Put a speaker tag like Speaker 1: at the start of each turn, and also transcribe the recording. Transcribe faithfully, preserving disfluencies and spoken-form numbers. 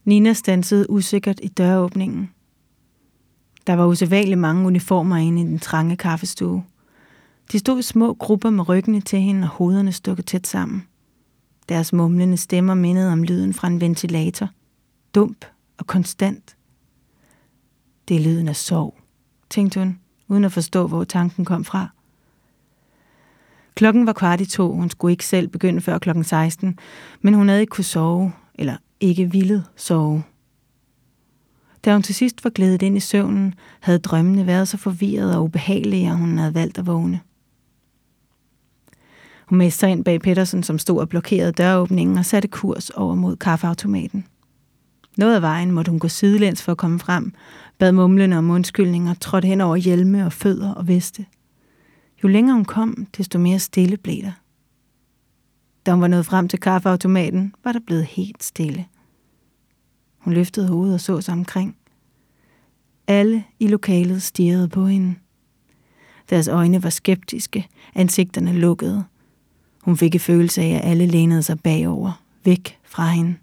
Speaker 1: Nina standsede usikkert i døråbningen. Der var usædvanligt mange uniformer inde i den trange kaffestue. De stod i små grupper med ryggene til hende og hovederne stukket tæt sammen. Deres mumlende stemmer mindede om lyden fra en ventilator. Dump og konstant. Det er lyden af sorg, tænkte hun, uden at forstå, hvor tanken kom fra. Klokken var kvart i to, hun skulle ikke selv begynde før klokken seksten, men hun havde ikke kunne sove, eller ikke villet sove. Da hun til sidst var glædet ind i søvnen, havde drømmene været så forvirrede og ubehagelige, at hun havde valgt at vågne. Hun mæste sig ind bag Pettersen, som stod og blokerede døråbningen og satte kurs over mod kaffeautomaten. Noget af vejen måtte hun gå sidelæns for at komme frem, bad mumlende om undskyldning og trådte hen over hjelme og fødder og veste. Jo længere hun kom, desto mere stille blev der. Da hun var nået frem til kaffeautomaten, var der blevet helt stille. Hun løftede hovedet og så sig omkring. Alle i lokalet stirrede på hende. Deres øjne var skeptiske, ansigterne lukkede. Hun fik en følelse af, at alle lænede sig bagover, væk fra hende.